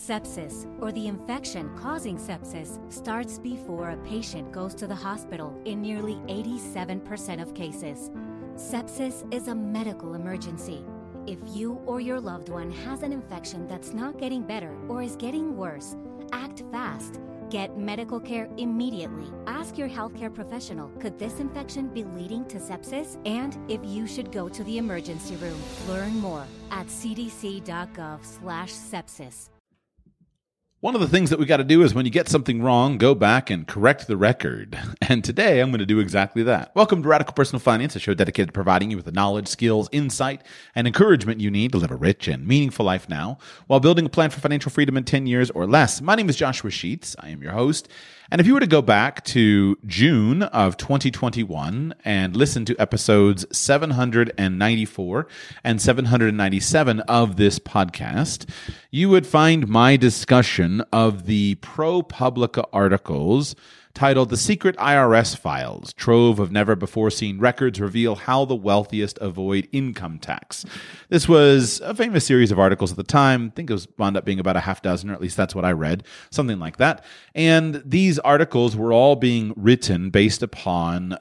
Sepsis, or the infection causing sepsis, starts before a patient goes to the hospital in nearly 87% of cases. Sepsis is a medical emergency. If you or your loved one has an infection that's not getting better or is getting worse, act fast. Get medical care immediately. Ask your healthcare professional, could this infection be leading to sepsis? And if you should go to the emergency room. Learn more at cdc.gov/sepsis. One of the things that we got to do is when you get something wrong, go back and correct the record. And today I'm going to do exactly that. Welcome to Radical Personal Finance, a show dedicated to providing you with the knowledge, skills, insight, and encouragement you need to live a rich and meaningful life now while building a plan for financial freedom in 10 years or less. My name is Joshua Sheets. I am your host. And if you were to go back to June of 2021 and listen to episodes 794 and 797 of this podcast, you would find my discussion of the ProPublica articles titled The Secret IRS Files, Trove of Never-Before-Seen Records Reveal How the Wealthiest Avoid Income Tax. This was a famous series of articles at the time. I think it wound up being about a half dozen, or at least that's what I read, something like that. And these articles were all being written based upon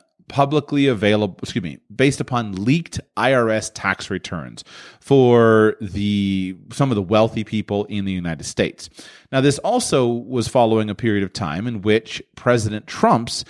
based upon leaked IRS tax returns for some of the wealthy people in the United States. Now, this also was following a period of time in which President Trump's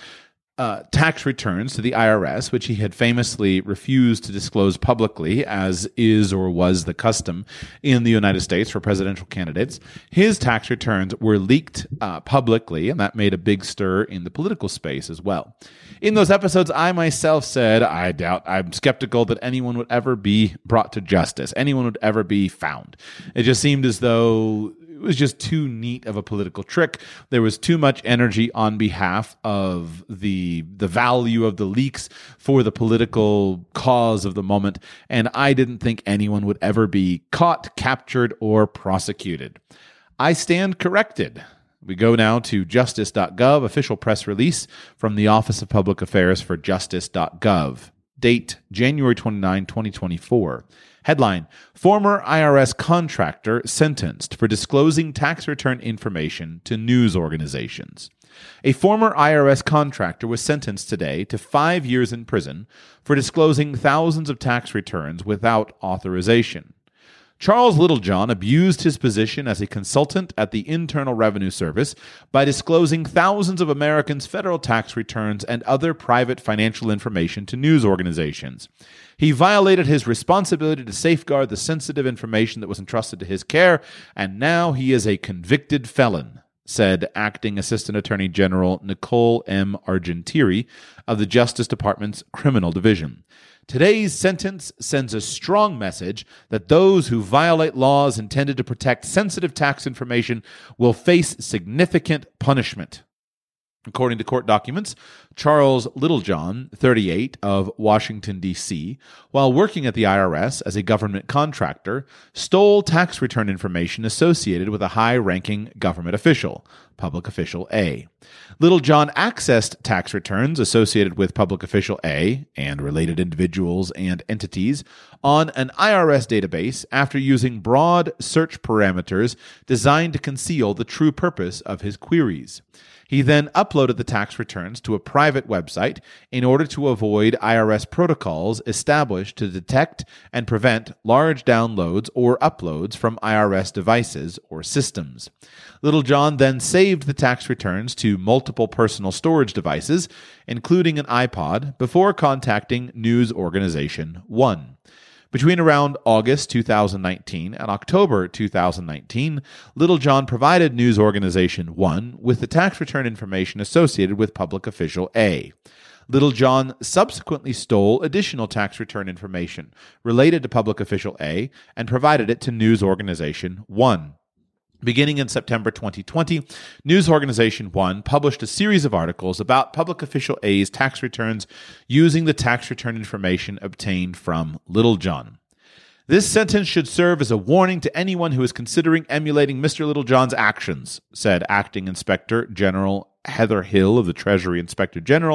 tax returns to the IRS, which he had famously refused to disclose publicly, as is or was the custom in the United States for presidential candidates, his tax returns were leaked publicly, and that made a big stir in the political space as well. In those episodes, I myself said, I'm skeptical that anyone would ever be brought to justice, anyone would ever be found. It just seemed as though it was just too neat of a political trick. There was too much energy on behalf of the value of the leaks for the political cause of the moment, and I didn't think anyone would ever be caught, captured, or prosecuted. I stand corrected. We go now to justice.gov, official press release from the Office of Public Affairs for justice.gov. Date, January 29, 2024. Headline, former IRS contractor sentenced for disclosing tax return information to news organizations. A former IRS contractor was sentenced today to 5 years in prison for disclosing thousands of tax returns without authorization. Charles Littlejohn abused his position as a consultant at the Internal Revenue Service by disclosing thousands of Americans' federal tax returns and other private financial information to news organizations. He violated his responsibility to safeguard the sensitive information that was entrusted to his care, and now he is a convicted felon, said Acting Assistant Attorney General Nicole M. Argentieri of the Justice Department's Criminal Division. Today's sentence sends a strong message that those who violate laws intended to protect sensitive tax information will face significant punishment. According to court documents, Charles Littlejohn, 38, of Washington, D.C., while working at the IRS as a government contractor, stole tax return information associated with a high-ranking government official, Public Official A. Littlejohn accessed tax returns associated with Public Official A and related individuals and entities on an IRS database after using broad search parameters designed to conceal the true purpose of his queries. He then uploaded the tax returns to a private website in order to avoid IRS protocols established to detect and prevent large downloads or uploads from IRS devices or systems. Littlejohn then saved the tax returns to multiple personal storage devices, including an iPod, before contacting news organization One. Between around August 2019 and October 2019, Littlejohn provided news organization One with the tax return information associated with Public Official A. Littlejohn subsequently stole additional tax return information related to Public Official A and provided it to news organization One. Beginning in September 2020, news organization One published a series of articles about Public Official A's tax returns using the tax return information obtained from Littlejohn. This sentence should serve as a warning to anyone who is considering emulating Mr. Littlejohn's actions, said Acting Inspector General Heather Hill of the Treasury Inspector General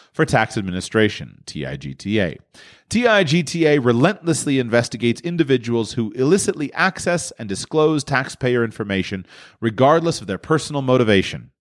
for Tax Administration, TIGTA. TIGTA relentlessly investigates individuals who illicitly access and disclose taxpayer information regardless of their personal motivation.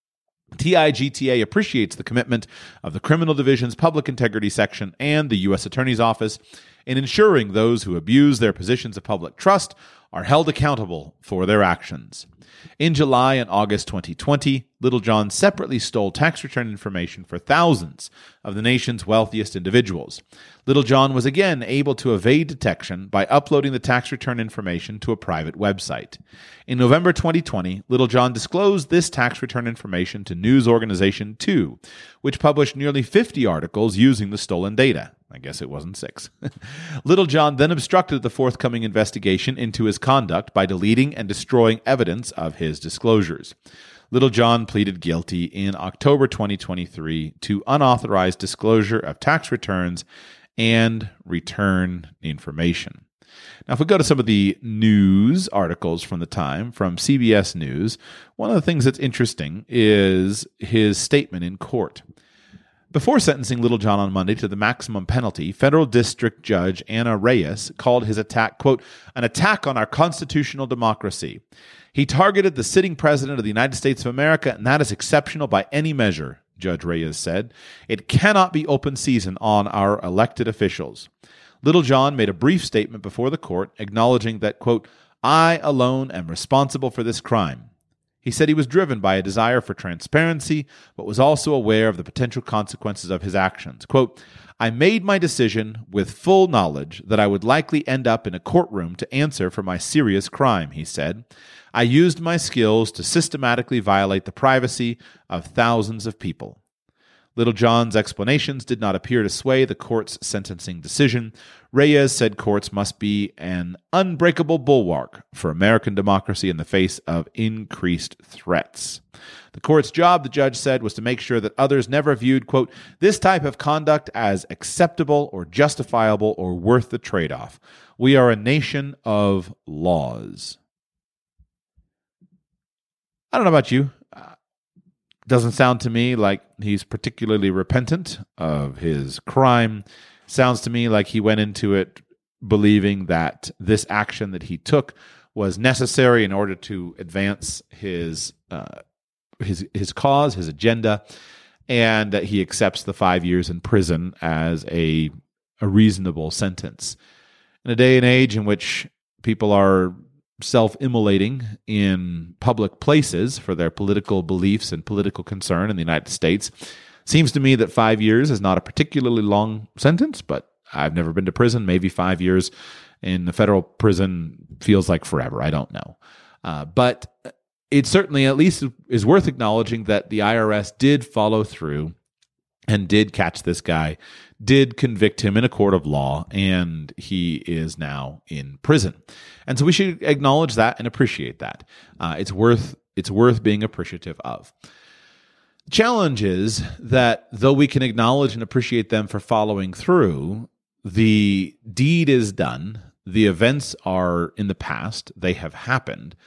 TIGTA appreciates the commitment of the Criminal Division's Public Integrity Section and the U.S. Attorney's Office in ensuring those who abuse their positions of public trust are held accountable for their actions. In July and August 2020, Little John separately stole tax return information for thousands of the nation's wealthiest individuals. Little John was again able to evade detection by uploading the tax return information to a private website. In November 2020, Little John disclosed this tax return information to news organization 2, which published nearly 50 articles using the stolen data. I guess it wasn't 6. Little John then obstructed the forthcoming investigation into his conduct by deleting and destroying evidence of his disclosures. Little John pleaded guilty in October 2023 to unauthorized disclosure of tax returns and return information. Now, if we go to some of the news articles from the time, from CBS News, one of the things that's interesting is his statement in court. Before sentencing Little John on Monday to the maximum penalty, Federal District Judge Anna Reyes called his attack, quote, an attack on our constitutional democracy. He targeted the sitting president of the United States of America, and that is exceptional by any measure, Judge Reyes said. It cannot be open season on our elected officials. Little John made a brief statement before the court, acknowledging that, quote, I alone am responsible for this crime. He said he was driven by a desire for transparency, but was also aware of the potential consequences of his actions. Quote, I made my decision with full knowledge that I would likely end up in a courtroom to answer for my serious crime, he said. I used my skills to systematically violate the privacy of thousands of people. Little John's explanations did not appear to sway the court's sentencing decision. Reyes said courts must be an unbreakable bulwark for American democracy in the face of increased threats. The court's job, the judge said, was to make sure that others never viewed, quote, this type of conduct as acceptable or justifiable or worth the trade-off. We are a nation of laws. I don't know about you. Doesn't sound to me like he's particularly repentant of his crime. Sounds to me like he went into it believing that this action that he took was necessary in order to advance his cause, his agenda, and that he accepts the 5 years in prison as a reasonable sentence. In a day and age in which people are self-immolating in public places for their political beliefs and political concern in the United States, seems to me that 5 years is not a particularly long sentence, but I've never been to prison. Maybe 5 years in the federal prison feels like forever. I don't know. But it certainly at least is worth acknowledging that the IRS did follow through and did catch this guy, did convict him in a court of law, and he is now in prison. And so we should acknowledge that and appreciate that. It's worth being appreciative of. The challenge is that though we can acknowledge and appreciate them for following through, the deed is done. The events are in the past. They have happened.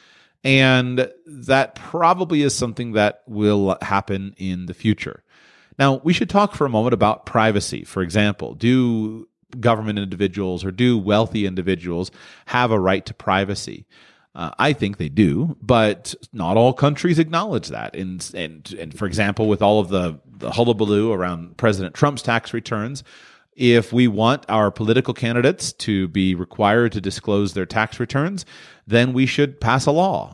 And that probably is something that will happen in the future. Now, we should talk for a moment about privacy. For example, do government individuals or do wealthy individuals have a right to privacy? I think they do, but not all countries acknowledge that. And for example, with all of the hullabaloo around President Trump's tax returns, if we want our political candidates to be required to disclose their tax returns, then we should pass a law.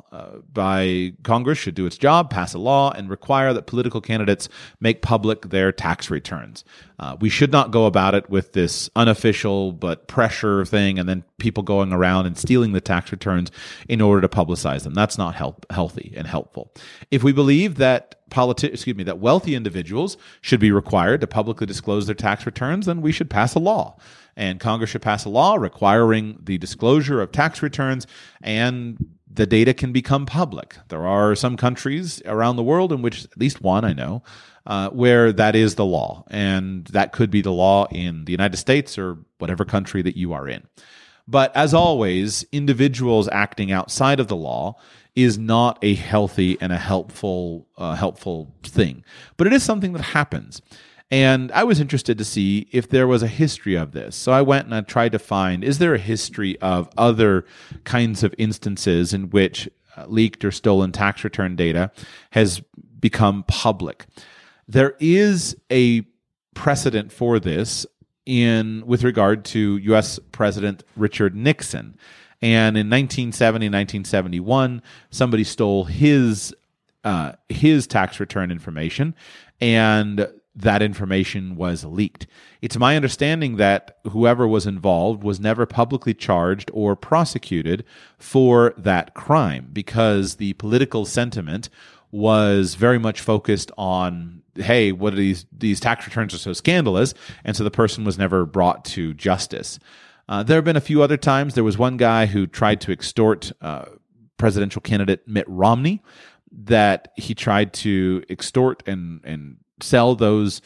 Congress should do its job, pass a law, and require that political candidates make public their tax returns. We should not go about it with this unofficial but pressure thing, and then people going around and stealing the tax returns in order to publicize them. That's not healthy and helpful. If we believe that that wealthy individuals should be required to publicly disclose their tax returns, then we should pass a law. And Congress should pass a law requiring the disclosure of tax returns, and the data can become public. There are some countries around the world, in which at least one I know, where that is the law. And that could be the law in the United States or whatever country that you are in. But as always, individuals acting outside of the law is not a healthy and a helpful thing. But it is something that happens. And I was interested to see if there was a history of this. So I went and I tried to find, is there a history of other kinds of instances in which leaked or stolen tax return data has become public? There is a precedent for this with regard to U.S. President Richard Nixon. And in 1970 and 1971, somebody stole his tax return information, and that information was leaked. It's my understanding that whoever was involved was never publicly charged or prosecuted for that crime because the political sentiment was very much focused on, hey, what are these tax returns are so scandalous, and so the person was never brought to justice. There have been a few other times. There was one guy who tried to extort presidential candidate Mitt Romney, that he tried to extort and sell those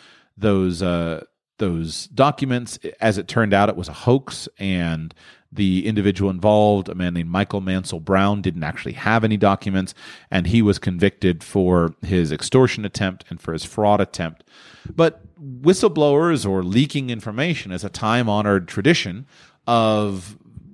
documents. As it turned out, it was a hoax, and the individual involved, a man named Michael Mansell Brown, didn't actually have any documents, and he was convicted for his extortion attempt and for his fraud attempt. But whistleblowers or leaking information is a time-honored tradition of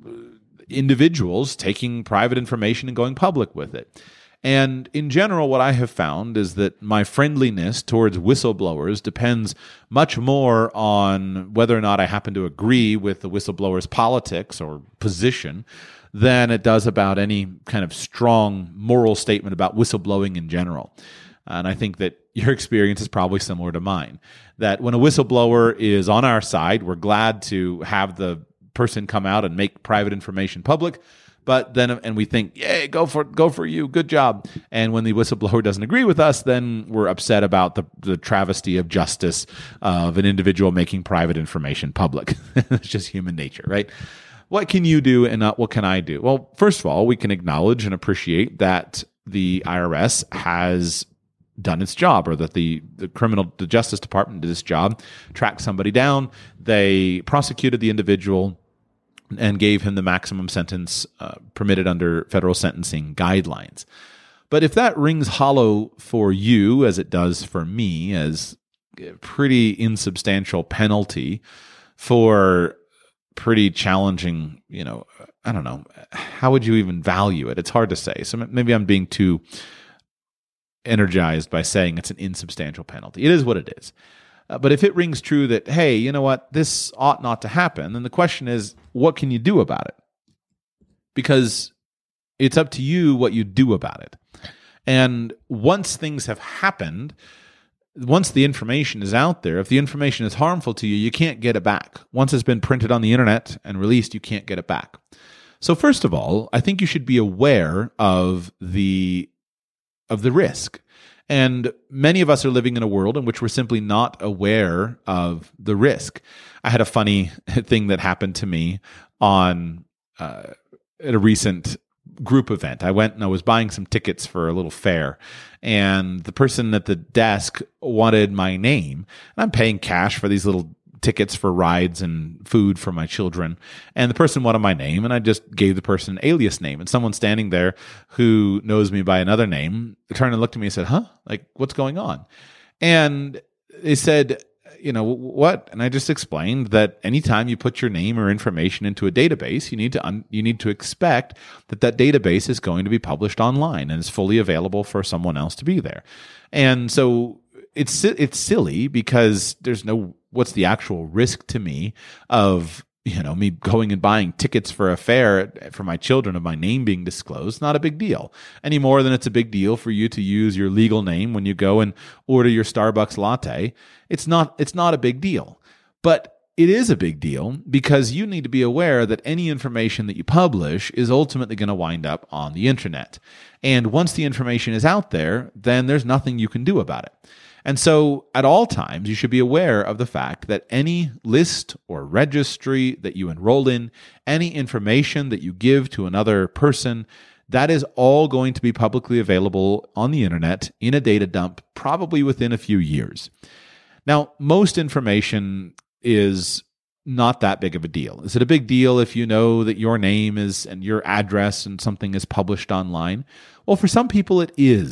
individuals taking private information and going public with it. And in general, what I have found is that my friendliness towards whistleblowers depends much more on whether or not I happen to agree with the whistleblower's politics or position than it does about any kind of strong moral statement about whistleblowing in general. And I think that your experience is probably similar to mine, that when a whistleblower is on our side, we're glad to have the person come out and make private information public. But then, and we think, yay, go for you, good job. And when the whistleblower doesn't agree with us, then we're upset about the travesty of justice of an individual making private information public. It's just human nature, right? What can you do and what can I do? Well, first of all, we can acknowledge and appreciate that the IRS has done its job, or that the Justice Department did its job, tracked somebody down, they prosecuted the individual, and gave him the maximum sentence permitted under federal sentencing guidelines. But if that rings hollow for you, as it does for me, as a pretty insubstantial penalty for pretty challenging, I don't know, how would you even value it? It's hard to say. So maybe I'm being too energized by saying it's an insubstantial penalty. It is what it is. But if it rings true that, hey, you know what, this ought not to happen, then the question is, what can you do about it? Because it's up to you what you do about it. And once things have happened, once the information is out there, if the information is harmful to you, you can't get it back. Once it's been printed on the internet and released, you can't get it back. So first of all, I think you should be aware of the risk. And many of us are living in a world in which we're simply not aware of the risk. I had a funny thing that happened to me at a recent group event. I went and I was buying some tickets for a little fair, and the person at the desk wanted my name. And I'm paying cash for these little tickets for rides and food for my children. And the person wanted my name, and I just gave the person an alias name. And someone standing there who knows me by another name turned and looked at me and said, huh? Like, what's going on? And they said, what? And I just explained that anytime you put your name or information into a database, you need to expect that database is going to be published online and is fully available for someone else to be there. And so it's silly because there's what's the actual risk to me of me going and buying tickets for a fair for my children of my name being disclosed? Not a big deal, any more than it's a big deal for you to use your legal name when you go and order your Starbucks latte. It's not a big deal, but it is a big deal because you need to be aware that any information that you publish is ultimately going to wind up on the internet. And once the information is out there, then there's nothing you can do about it. And so at all times, you should be aware of the fact that any list or registry that you enroll in, any information that you give to another person, that is all going to be publicly available on the internet in a data dump, probably within a few years. Now, most information is not that big of a deal. Is it a big deal if you know that your name is and your address and something is published online? Well, for some people, it is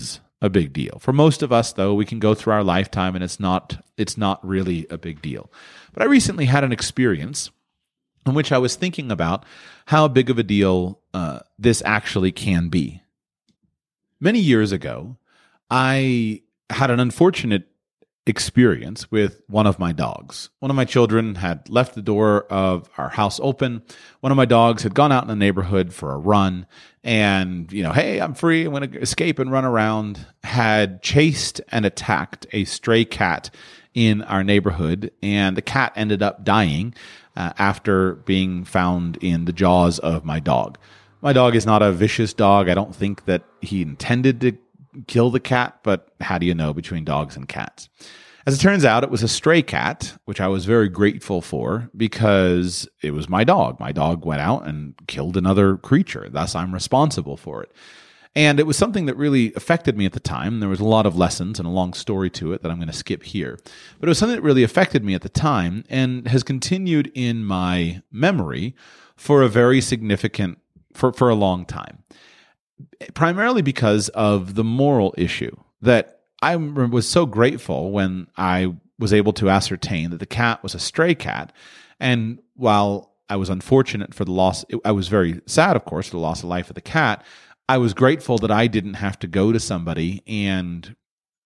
a big deal. For most of us, though, we can go through our lifetime and it's not really a big deal. But I recently had an experience in which I was thinking about how big of a deal this actually can be. Many years ago, I had an unfortunate experience with one of my dogs. One of my children had left the door of our house open. One of my dogs had gone out in the neighborhood for a run and, hey, I'm free. I'm going to escape and run around. Had chased and attacked a stray cat in our neighborhood, and the cat ended up dying after being found in the jaws of my dog. My dog is not a vicious dog. I don't think that he intended to kill the cat, but how do you know between dogs and cats? As it turns out, it was a stray cat, which I was very grateful for because it was my dog. My dog went out and killed another creature. Thus, I'm responsible for it. And it was something that really affected me at the time. There was a lot of lessons and a long story to it that I'm going to skip here. But it was something that really affected me at the time and has continued in my memory for a very significant, for a long time. Primarily because of the moral issue that I was so grateful when I was able to ascertain that the cat was a stray cat. And while I was unfortunate for the loss, I was very sad, of course, for the loss of life of the cat. I was grateful that I didn't have to go to somebody and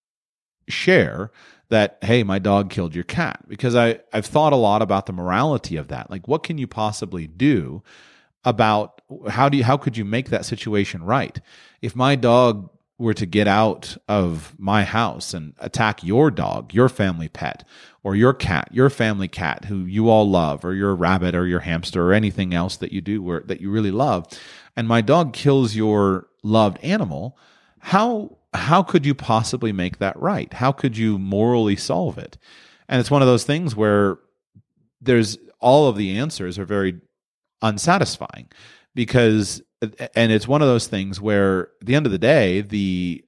share that, hey, my dog killed your cat. Because I've thought a lot about the morality of that. Like, what can you possibly do about how could you make that situation right? If my dog were to get out of my house and attack your dog, your family pet, or your cat, your family cat who you all love, or your rabbit or your hamster or anything else that you do that you really love, and my dog kills your loved animal, how could you possibly make that right? How could you morally solve it? And it's one of those things where there's all of the answers are very unsatisfying because, and it's one of those things where at the end of the day, the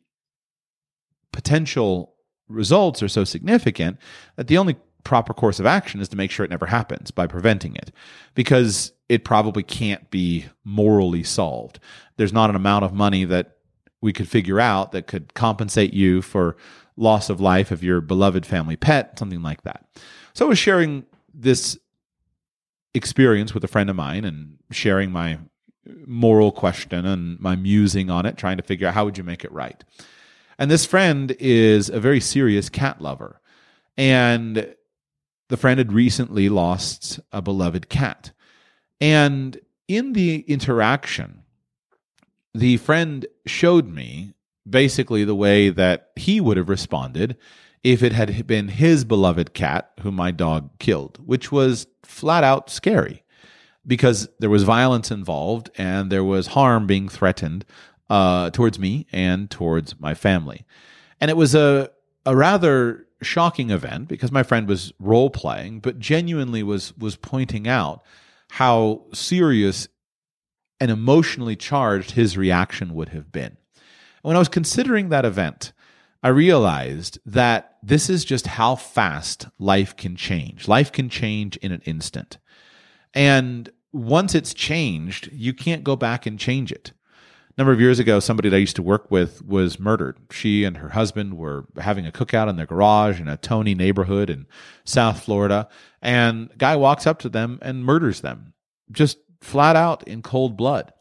potential results are so significant that the only proper course of action is to make sure it never happens by preventing it, because it probably can't be morally solved. There's not an amount of money that we could figure out that could compensate you for loss of life of your beloved family pet, something like that. So I was sharing this experience with a friend of mine and sharing my moral question and my musing on it, trying to figure out how would you make it right. And this friend is a very serious cat lover. And the friend had recently lost a beloved cat. And in the interaction, the friend showed me basically the way that he would have responded if it had been his beloved cat whom my dog killed, which was flat out scary because there was violence involved and there was harm being threatened towards me and towards my family. And it was a rather shocking event because my friend was role-playing, but genuinely was pointing out how serious and emotionally charged his reaction would have been. And when I was considering that event, I realized that this is just how fast life can change. Life can change in an instant. And once it's changed, you can't go back and change it. A number of years ago, somebody that I used to work with was murdered. She and her husband were having a cookout in their garage in a Tony neighborhood in South Florida. And a guy walks up to them and murders them, just flat out in cold blood.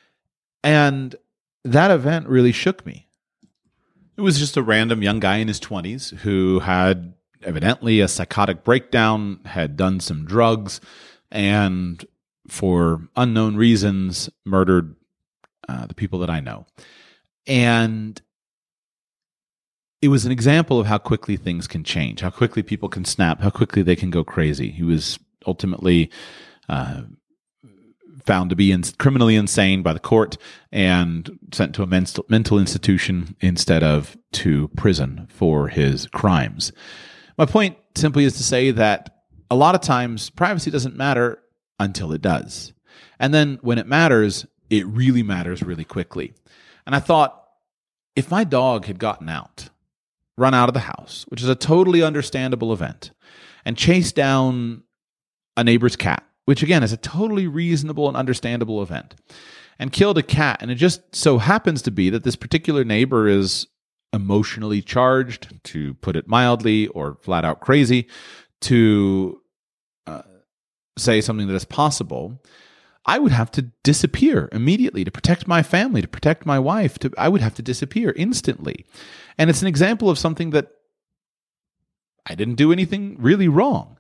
And that event really shook me. It was just a random young guy in his 20s who had evidently a psychotic breakdown, had done some drugs, and for unknown reasons murdered the people that I know. And it was an example of how quickly things can change, how quickly people can snap, how quickly they can go crazy. He was ultimately found to be criminally insane by the court and sent to a mental institution instead of to prison for his crimes. My point simply is to say that a lot of times privacy doesn't matter until it does. And then when it matters, it really matters really quickly. And I thought, if my dog had gotten out, run out of the house, which is a totally understandable event, and chased down a neighbor's cat, which again is a totally reasonable and understandable event, and killed a cat. And it just so happens to be that this particular neighbor is emotionally charged, to put it mildly, or flat out crazy, to say something that is possible, I would have to disappear immediately to protect my family, to protect my wife. I would have to disappear instantly. And it's an example of something that I didn't do anything really wrong.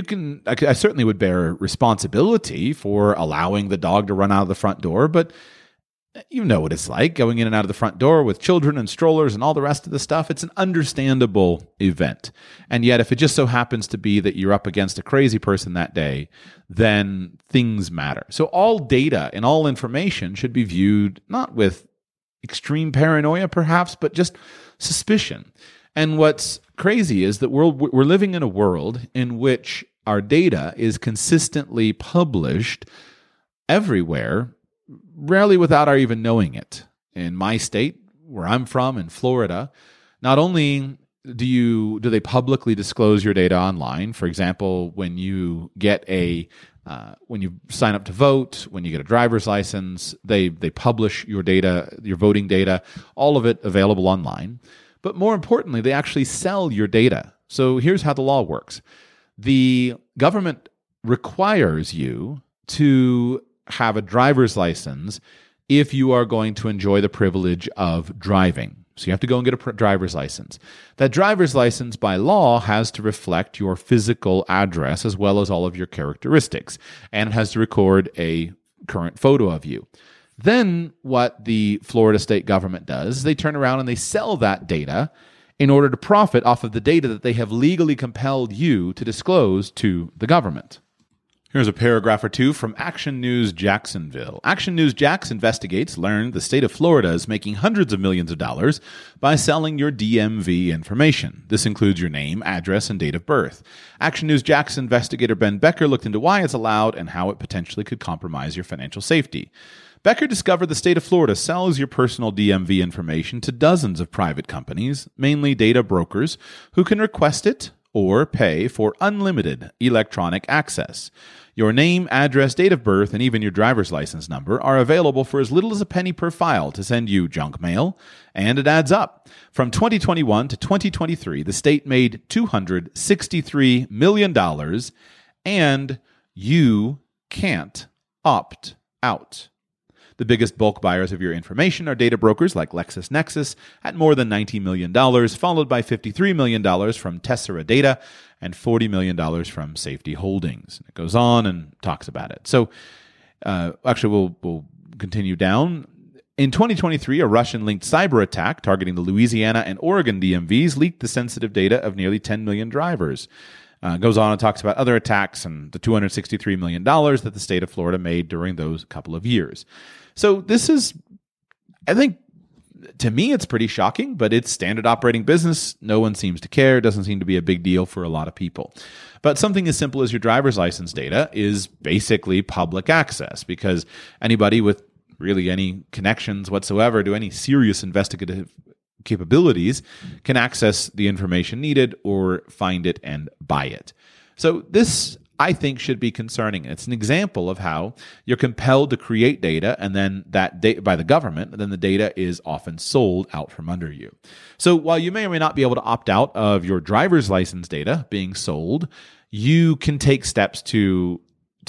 I certainly would bear responsibility for allowing the dog to run out of the front door, but you know what it's like going in and out of the front door with children and strollers and all the rest of the stuff. It's an understandable event. And yet, if it just so happens to be that you're up against a crazy person that day, then things matter. So all data and all information should be viewed not with extreme paranoia, perhaps, but just suspicion. And what's crazy is that we're living in a world in which our data is consistently published everywhere, rarely without our even knowing it. In my state, where I'm from, in Florida, not only do they publicly disclose your data online. For example, when you get when you sign up to vote, when you get a driver's license, they publish your data, your voting data, all of it available online. But more importantly, they actually sell your data. So here's how the law works. The government requires you to have a driver's license if you are going to enjoy the privilege of driving. So you have to go and get a driver's license. That driver's license by law has to reflect your physical address as well as all of your characteristics, and it has to record a current photo of you. Then what the Florida state government does is they turn around and they sell that data in order to profit off of the data that they have legally compelled you to disclose to the government. Here's a paragraph or two from Action News Jacksonville. Action News Jax investigates learned the state of Florida is making hundreds of millions of dollars by selling your DMV information. This includes your name, address, and date of birth. Action News Jax investigator Ben Becker looked into why it's allowed and how it potentially could compromise your financial safety. Becker discovered the state of Florida sells your personal DMV information to dozens of private companies, mainly data brokers, who can request it or pay for unlimited electronic access. Your name, address, date of birth, and even your driver's license number are available for as little as a penny per file to send you junk mail, and it adds up. From 2021 to 2023, the state made $263 million, and you can't opt out. The biggest bulk buyers of your information are data brokers like LexisNexis at more than $90 million, followed by $53 million from Tessera Data and $40 million from Safety Holdings. It goes on and talks about it. So actually, we'll continue down. In 2023, a Russian-linked cyber attack targeting the Louisiana and Oregon DMVs leaked the sensitive data of nearly 10 million drivers. Goes on and talks about other attacks and the $263 million that the state of Florida made during those couple of years. So this is, I think, to me, it's pretty shocking, but it's standard operating business. No one seems to care. It doesn't seem to be a big deal for a lot of people. But something as simple as your driver's license data is basically public access, because anybody with really any connections whatsoever to any serious investigative capabilities can access the information needed or find it and buy it. So this, I think, should be concerning. It's an example of how you're compelled to create data, and then that data by the government, and then the data is often sold out from under you. So while you may or may not be able to opt out of your driver's license data being sold, you can take steps to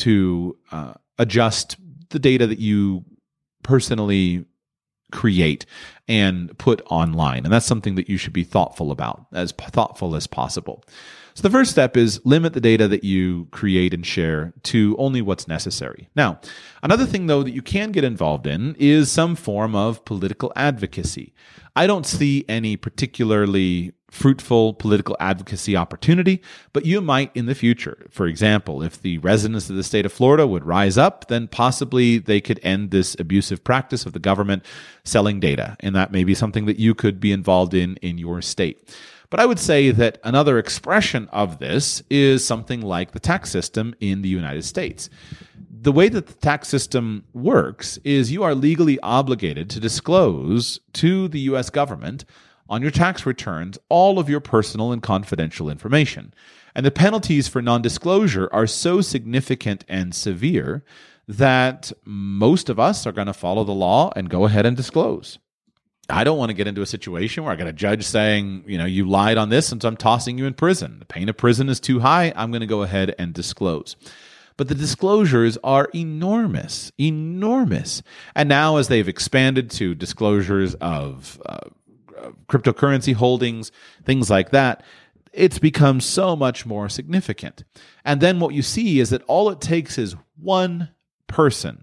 adjust the data that you personally create and put online. And that's something that you should be thoughtful about, as thoughtful as possible. So the first step is limit the data that you create and share to only what's necessary. Now, another thing, though, that you can get involved in is some form of political advocacy. I don't see any particularly fruitful political advocacy opportunity, but you might in the future. For example, if the residents of the state of Florida would rise up, then possibly they could end this abusive practice of the government selling data, and that may be something that you could be involved in your state. But I would say that another expression of this is something like the tax system in the United States. The way that the tax system works is you are legally obligated to disclose to the U.S. government on your tax returns all of your personal and confidential information. And the penalties for non-disclosure are so significant and severe that most of us are going to follow the law and go ahead and disclose. I don't want to get into a situation where I got a judge saying, you lied on this, and so I'm tossing you in prison. The pain of prison is too high. I'm going to go ahead and disclose. But the disclosures are enormous, enormous. And now as they've expanded to disclosures of cryptocurrency holdings, things like that, it's become so much more significant. And then what you see is that all it takes is one person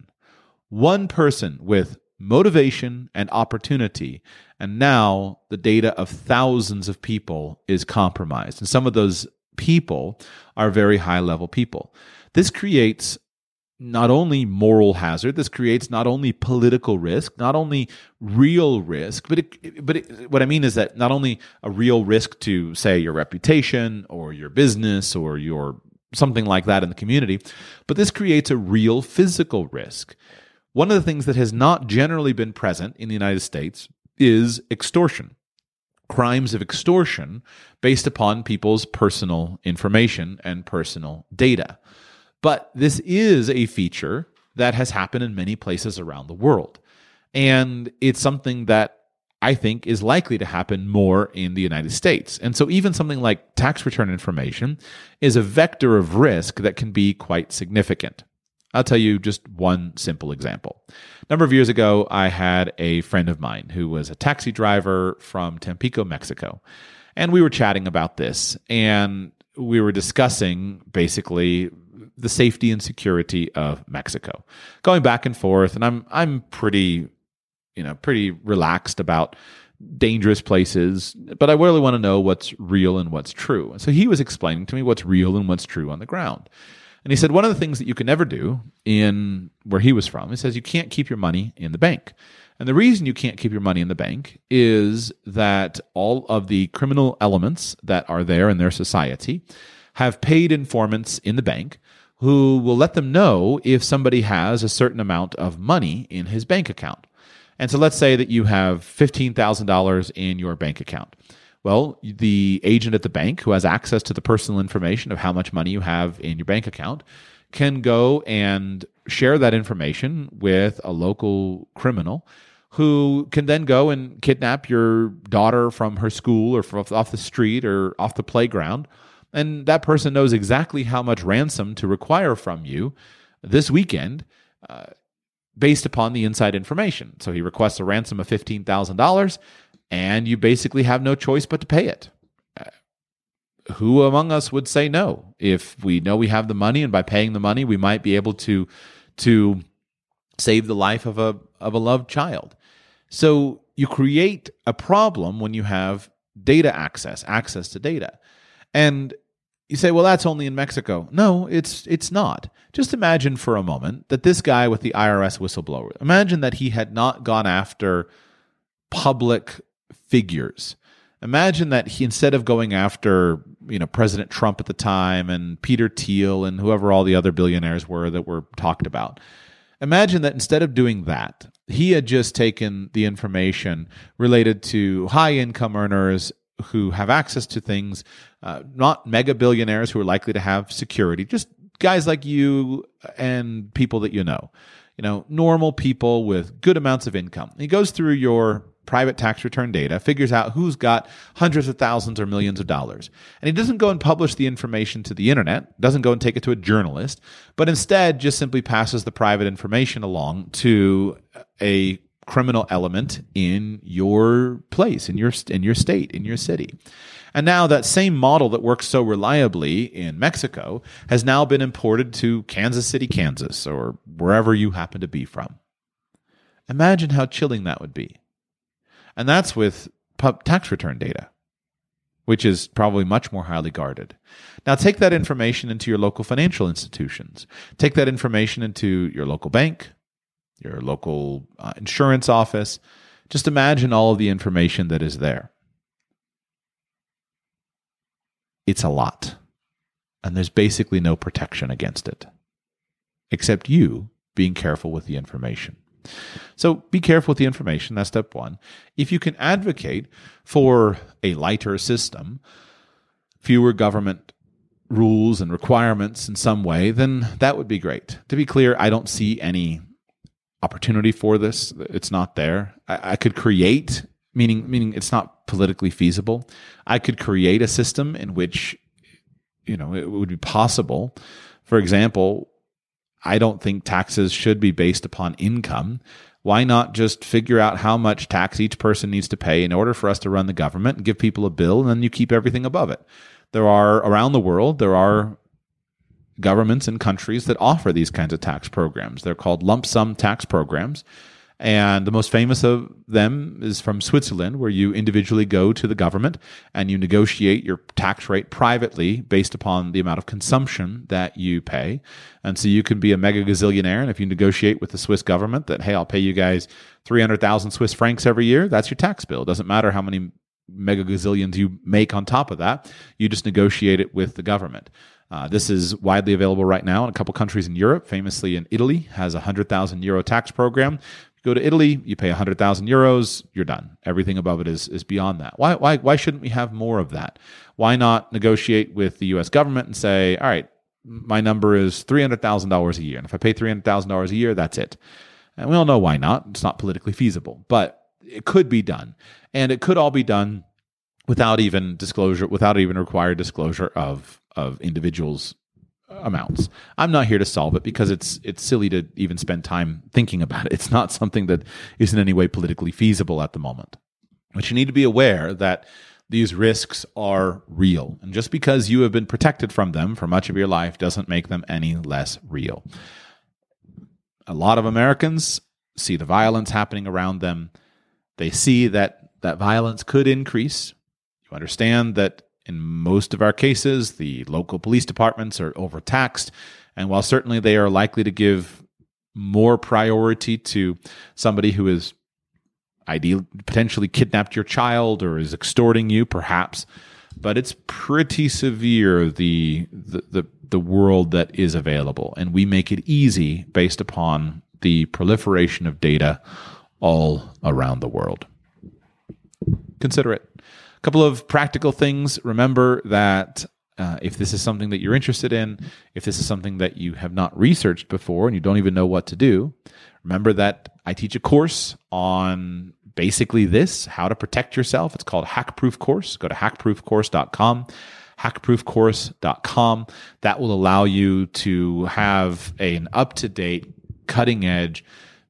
with motivation and opportunity, and now the data of thousands of people is compromised. And some of those people are very high-level people. This creates not only moral hazard, this creates not only political risk, not only real risk, what I mean is that not only a real risk to, say, your reputation or your business or your something like that in the community, but this creates a real physical risk. One of the things that has not generally been present in the United States is extortion. Crimes of extortion based upon people's personal information and personal data. But this is a feature that has happened in many places around the world. And it's something that I think is likely to happen more in the United States. And so even something like tax return information is a vector of risk that can be quite significant. I'll tell you just one simple example. A number of years ago, I had a friend of mine who was a taxi driver from Tampico, Mexico. And we were chatting about this. And we were discussing basically the safety and security of Mexico, going back and forth. And I'm pretty relaxed about dangerous places, but I really want to know what's real and what's true. And so he was explaining to me what's real and what's true on the ground. And he said one of the things that you can never do in where he was from, he says you can't keep your money in the bank. And the reason you can't keep your money in the bank is that all of the criminal elements that are there in their society have paid informants in the bank who will let them know if somebody has a certain amount of money in his bank account. And so let's say that you have $15,000 in your bank account. Well, the agent at the bank who has access to the personal information of how much money you have in your bank account can go and share that information with a local criminal who can then go and kidnap your daughter from her school or from off the street or off the playground. And that person knows exactly how much ransom to require from you this weekend based upon the inside information. So he requests a ransom of $15,000, and you basically have no choice but to pay it. Who among us would say no? If we know we have the money, and by paying the money, we might be able to save the life of a loved child. So you create a problem when you have data access to data. And you say, well, that's only in Mexico. No, it's not. Just imagine for a moment that this guy with the IRS whistleblower, imagine that he had not gone after public figures. Imagine that he, instead of going after, President Trump at the time and Peter Thiel and whoever all the other billionaires were that were talked about. Imagine that instead of doing that, he had just taken the information related to high-income earners who have access to things, not mega billionaires who are likely to have security, just guys like you and people that you know, normal people with good amounts of income. He goes through your private tax return data, figures out who's got hundreds of thousands or millions of dollars. And he doesn't go and publish the information to the internet, doesn't go and take it to a journalist, but instead just simply passes the private information along to a criminal element in your place, in your state, in your city. And now that same model that works so reliably in Mexico has now been imported to Kansas City, Kansas, or wherever you happen to be from. Imagine how chilling that would be. And that's with tax return data, which is probably much more highly guarded. Now take that information into your local financial institutions. Take that information into your local bank, your local insurance office. Just imagine all of the information that is there. It's a lot. And there's basically no protection against it, except you being careful with the information. So be careful with the information. That's step one. If you can advocate for a lighter system, fewer government rules and requirements in some way, then that would be great. To be clear, I don't see any opportunity for this. It's not there. I could create meaning it's not politically feasible. I could create a system in which, it would be possible. For example, I don't think taxes should be based upon income. Why not just figure out how much tax each person needs to pay in order for us to run the government and give people a bill, and then you keep everything above it? Around the world, there are governments and countries that offer these kinds of tax programs. They're called lump sum tax programs. And the most famous of them is from Switzerland, where you individually go to the government and you negotiate your tax rate privately based upon the amount of consumption that you pay. And so you can be a mega gazillionaire. And if you negotiate with the Swiss government that, hey, I'll pay you guys 300,000 Swiss francs every year, that's your tax bill. It doesn't matter how many mega gazillions you make on top of that. You just negotiate it with the government. This is widely available right now in a couple countries in Europe. Famously in Italy, has a 100,000 euro tax program. Go to Italy, you pay 100,000 euros, you're done. Everything above it is beyond that. Why shouldn't we have more of that? Why not negotiate with the U.S. government and say, all right, my number is $300,000 a year. And if I pay $300,000 a year, that's it. And we all know why not. It's not politically feasible, but it could be done. And it could all be done without even required disclosure of individuals' amounts. I'm not here to solve it because it's silly to even spend time thinking about it. It's not something that is in any way politically feasible at the moment. But you need to be aware that these risks are real. And just because you have been protected from them for much of your life doesn't make them any less real. A lot of Americans see the violence happening around them. They see that violence could increase. You understand that in most of our cases, the local police departments are overtaxed. And while certainly they are likely to give more priority to somebody who is potentially kidnapped your child or is extorting you, perhaps, but it's pretty severe, the world that is available. And we make it easy based upon the proliferation of data all around the world. Consider it. A couple of practical things. Remember that if this is something that you're interested in, if this is something that you have not researched before and you don't even know what to do, remember that I teach a course on basically this, how to protect yourself. It's called Hackproof Course. Go to hackproofcourse.com. hackproofcourse.com. That will allow you to have an up-to-date, cutting-edge,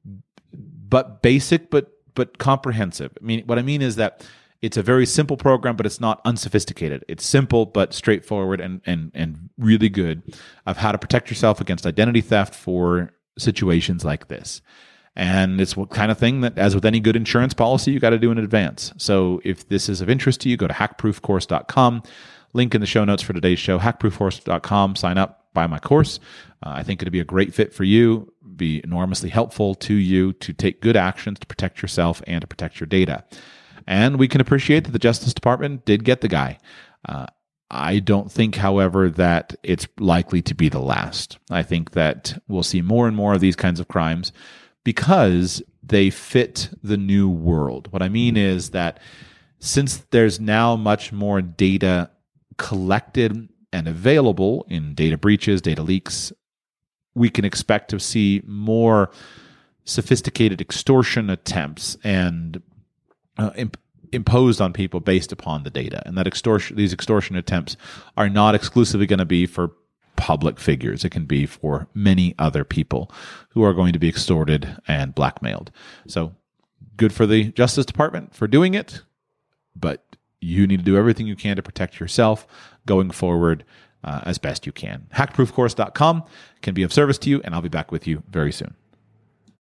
but basic, but comprehensive. What I mean is that it's a very simple program, but it's not unsophisticated. It's simple, but straightforward and really good of how to protect yourself against identity theft for situations like this. And it's what kind of thing that, as with any good insurance policy, you got to do in advance. So if this is of interest to you, go to hackproofcourse.com. Link in the show notes for today's show, hackproofcourse.com. Sign up, buy my course. I think it'd be a great fit for you, be enormously helpful to you to take good actions to protect yourself and to protect your data. And we can appreciate that the Justice Department did get the guy. I don't think, however, that it's likely to be the last. I think that we'll see more and more of these kinds of crimes because they fit the new world. What I mean is that since there's now much more data collected and available in data breaches, data leaks, we can expect to see more sophisticated extortion attempts and imposed on people based upon the data. And that these extortion attempts are not exclusively going to be for public figures. It can be for many other people who are going to be extorted and blackmailed. So good for the Justice Department for doing it, but you need to do everything you can to protect yourself going forward as best you can. Hackproofcourse.com can be of service to you, and I'll be back with you very soon.